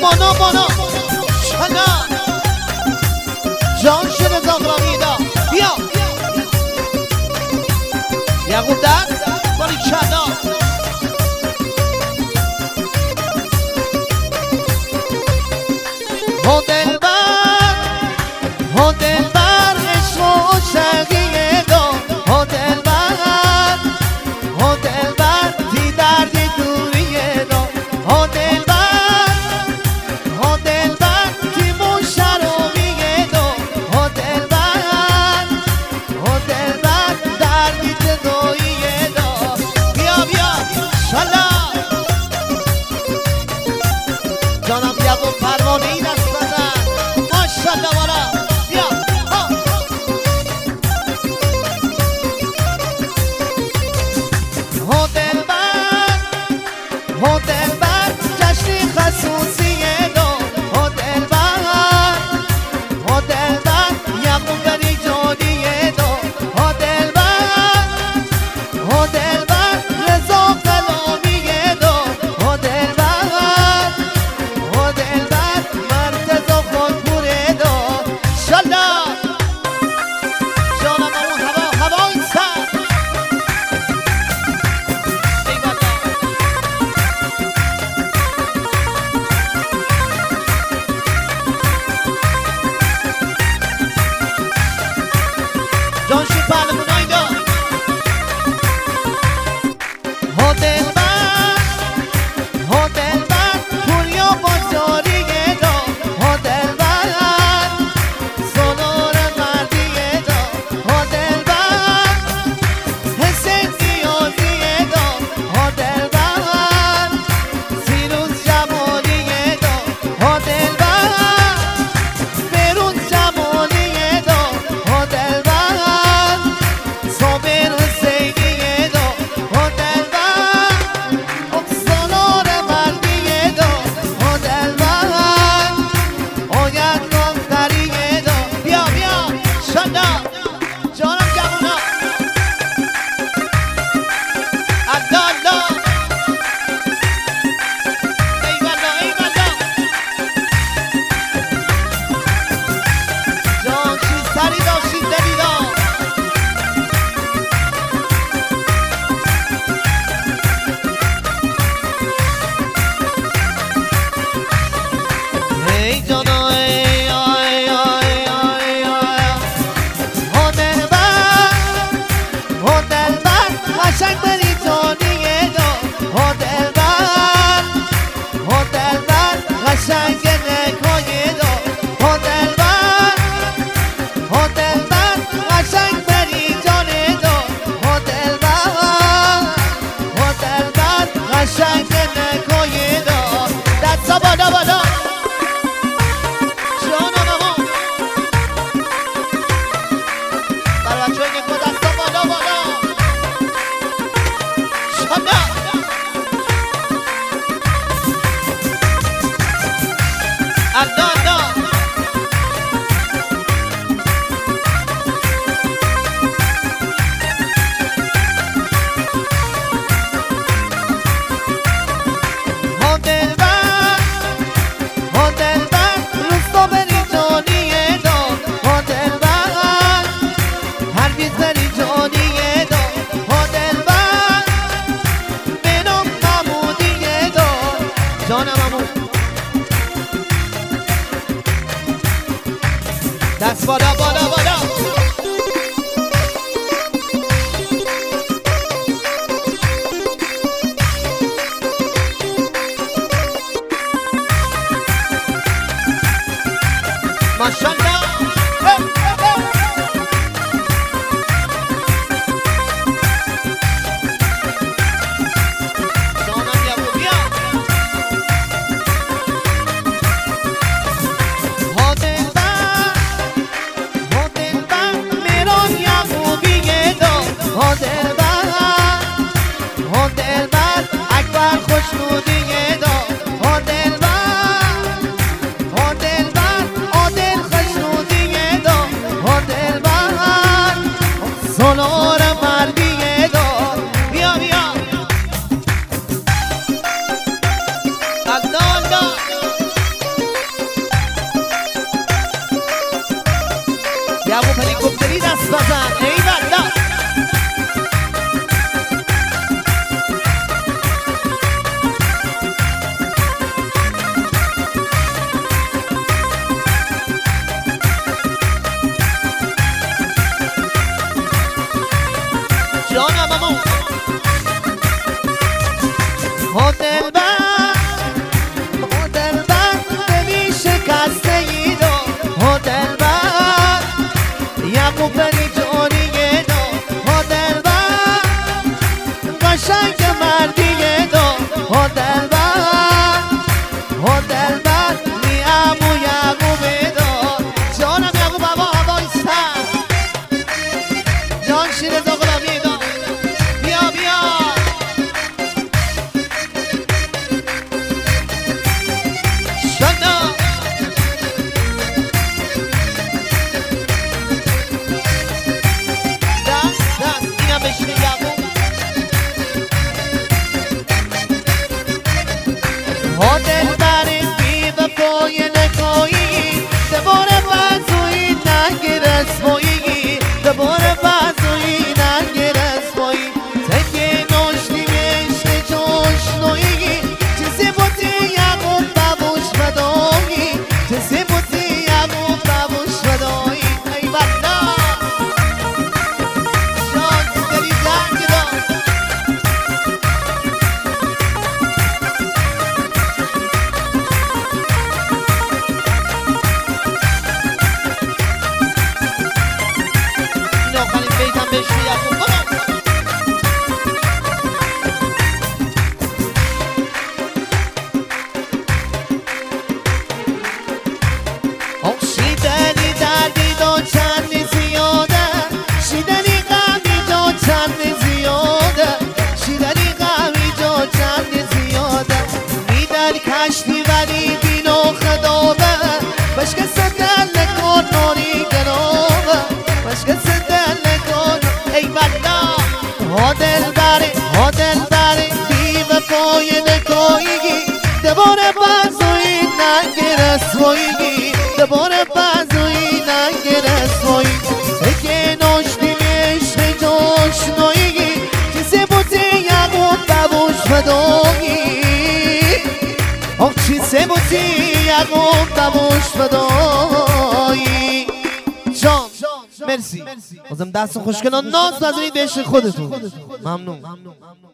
بانا چنا جان شده زاغرامی دا بیا یعقوب در باری چنا ها دلبر عشق و شقیه دا ها دلبر تی دردی دوریه دا ها دلبر تی مشرومیه دا ها دلبر دردی تدویه دا بیا شلا جانم یعقوب پروانه ای دست بزن ماشالله والا بیا ها دلبر جشنی خصوصیه دا ها دلبر یعقوب بری جانیه دا ها دلبر رضا کلامیه دا ها دلبر مرتضا خودپوره دا شالله جانم اون هوای سر جانشی پهلوانای دا ها دلبر پوریا بازاریه دا ها دلبر سالار مردیه دا ها دلبر حسین نیازیه دا ها دلبر فیروز جمالیه دا ها دلبر فیروز جمالیه دا ها دلبر صابر حسینیه دا ها دلبر سالار مردیه دا ها دلبر آید راندریه دا بیا شلا جانم جوونا الله ای والا جان چی سری داشتی دلی دا ای جانا ای آی ها دلبر قشنگ بری جانیه دا ها دلبر قشنگ نکایه دا ها دلبر قشنگ بری جانه دا ها دلبر قشنگ نکایه دا دستا بالا جانم اما برای بچه های نکو دستا بالا شالا الله ها دلبر روستا بری جانیه دا ها دلبر هر بیز بری جانیه دا ها دلبر بنام محمودیه دا جانم امون دست بالا ماشالله جانم یعقوب بیا ها دلبر میران یعقوبیه دا ها دلبر اکبر خوشنودیه دا ها دلبر عادل خشنود داری کشتی ولی بینو خدابه بشک سدل نکن ناری گنابه بشک سدل نکن ای بلا ها دل بری بی وفای نکایگی دباره بازوی ننگ رسوایگی دباره بازوی ننگ رسوایی سکه ناشتی عشق جاشنایگی چیزی بودی یقون ببوش فدایی آخ چیزی بودی یقون ببوش فدایی جان مرسی بازم دست خوش کنان ناز نذارید به عشق خودتون ممنون